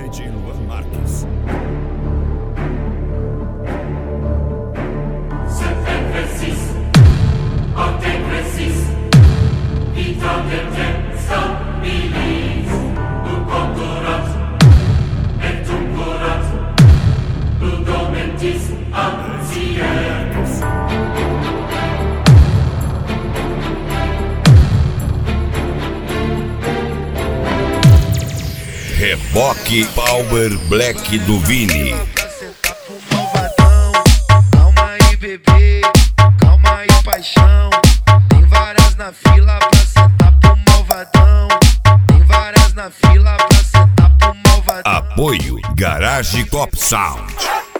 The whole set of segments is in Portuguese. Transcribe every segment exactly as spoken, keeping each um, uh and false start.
D J Luan Marques. Reboque Power Black do Vini. Calma aí, bebê, calma aí, paixão. Tem várias na fila pra sentar pro malvadão. Tem várias na fila pra sentar pro malvadão. Apoio Garage Cop Sound.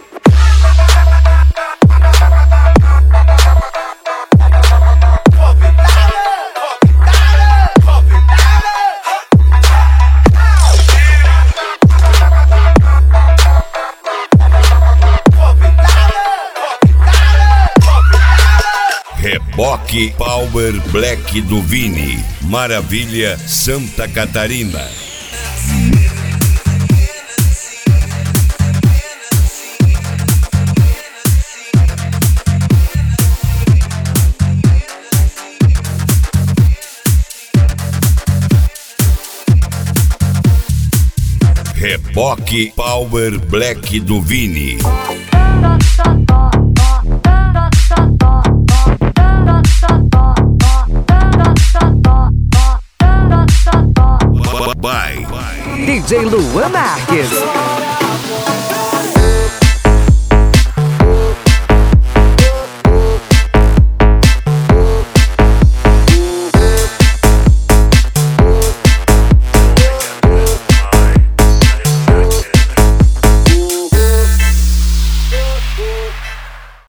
Reboque Power Black do Vini, Maravilha, Santa Catarina. Reboque Power Black do Vini. D J Luan Marques.